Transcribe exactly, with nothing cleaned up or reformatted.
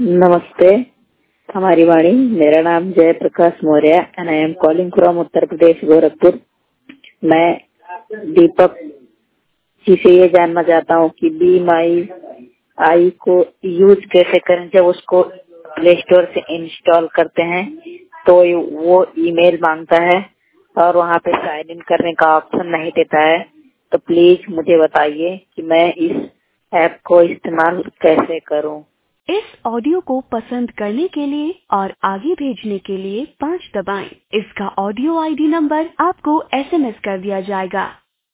नमस्ते, हमारी वाणी। मेरा नाम Jai Prakash Maurya and I am calling from Uttar Pradesh Gorakhpur. मैं दीपक जी से ये जानना चाहता हूँ कि बी माई आई को यूज कैसे करें। जब उसको प्ले स्टोर से इंस्टॉल करते हैं तो वो ईमेल मांगता है और वहाँ पे साइन इन करने का ऑप्शन नहीं देता है। तो प्लीज मुझे बताइए कि मैं इस ऐप को इस्तेमाल कैसे करूँ। इस ऑडियो को पसंद करने के लिए और आगे भेजने के लिए पाँच दबाएं। इसका ऑडियो आईडी नंबर आपको एसएमएस कर दिया जाएगा।